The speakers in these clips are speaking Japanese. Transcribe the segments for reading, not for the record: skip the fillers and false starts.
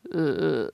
うう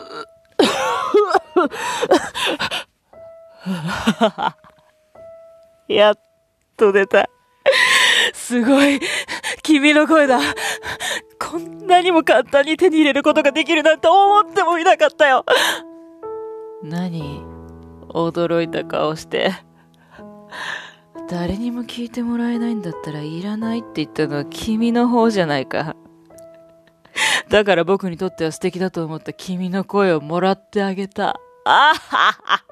やっと出た。すごい。君の声だ。こんなにも簡単に手に入れることができるなんて思ってもみなかったよ。何？驚いた顔して。誰にも聞いてもらえないんだったらいらないって言ったのは君の方じゃないか。だから僕にとっては素敵だと思った君の声をもらってあげた。あはは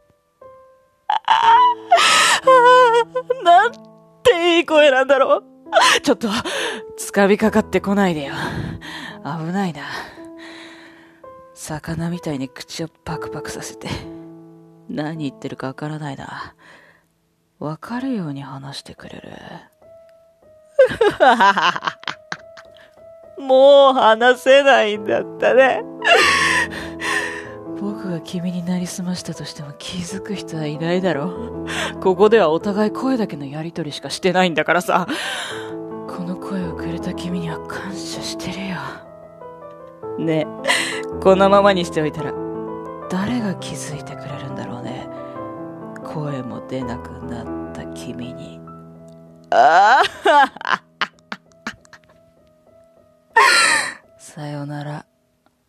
なんていい声なんだろう。ちょっと、掴みかかってこないでよ。危ないな。魚みたいに口をパクパクさせて。何言ってるかわからないな。わかるように話してくれる。もう話せないんだったね。僕が君になりすましたとしても気づく人はいないだろう。ここではお互い声だけのやりとりしかしてないんだからさ。この声をくれた君には感謝してるよ。ねえ、このままにしておいたら誰が気づいてくれるんだろうね。声も出なくなった君に。ああさよなら。